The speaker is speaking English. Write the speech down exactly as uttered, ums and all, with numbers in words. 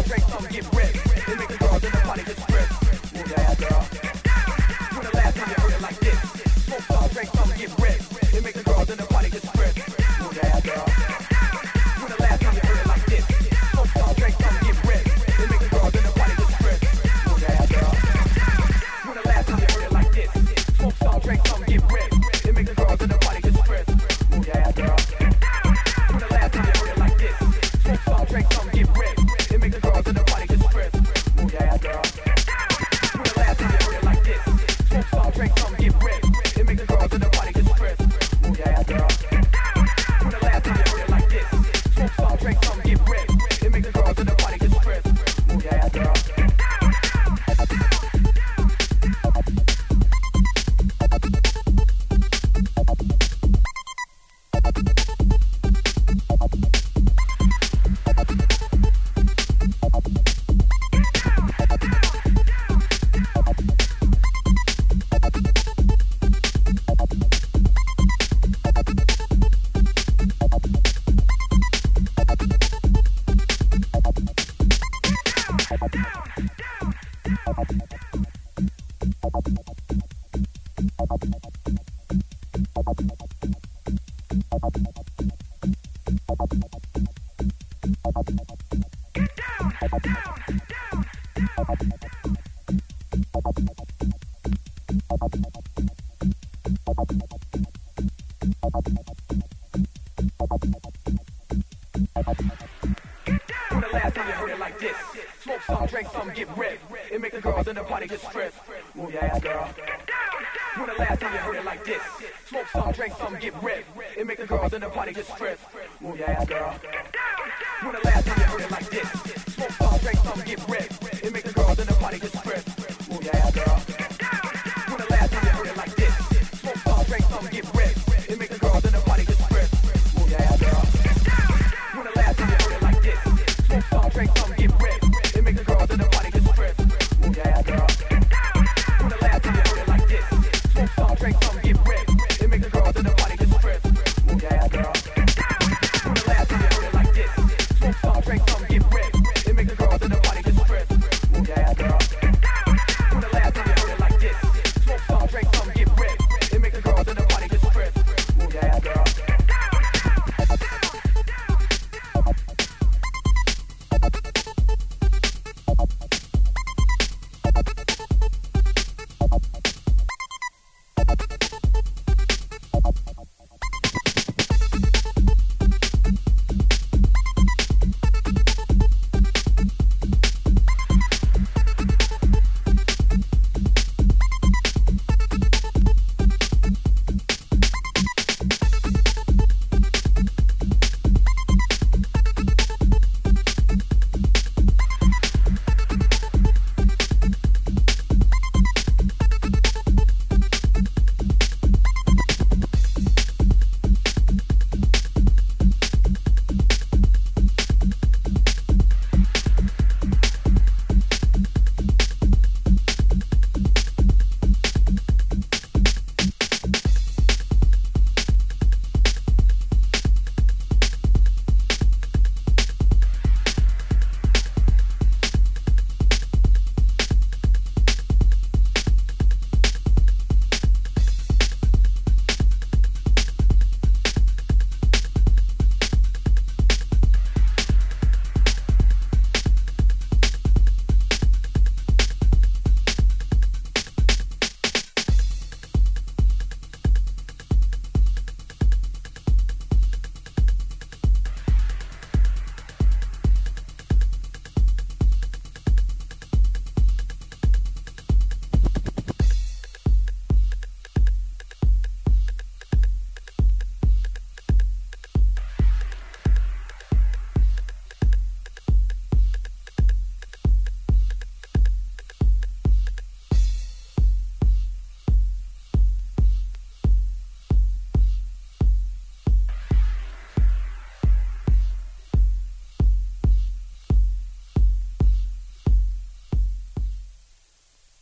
drink some, get ready. It make the girls in the party get stressed. Move your ass, girl. When the last time you heard it like this? Smoke some, drink some, get ready. It make the girls in the party get stressed. Move your ass, girl. When the last time you heard it like this? Smoke some, drink some, get ready. It make the girls in the party get stressed. Move your ass, girl. When the last time you heard it like this? Smoke some, drink some, get ready. It make the girls in the party get stressed. Move your ass, girl. When the last time you heard it like this? Smoke some, drink some, get ready. It make the girls in the party get stressed. Move your ass, girl. When the last time you heard it like this? Smoke some, drink some, get ready. It make the girls in the party get stressed. Move your ass, girl. When the last time you heard it like this? Smoke some, drink some, get ready. It make the girls in the party get stressed. Move your ass, girl. When the last time you heard it like this? Smoke some, drink some, get ready. It make the girls in the party get stressed. Move your ass, girl. When the last time you heard it like this? Smoke some, drink some, get ready. It make the girls in the party get stressed. Move your ass, girl. When the last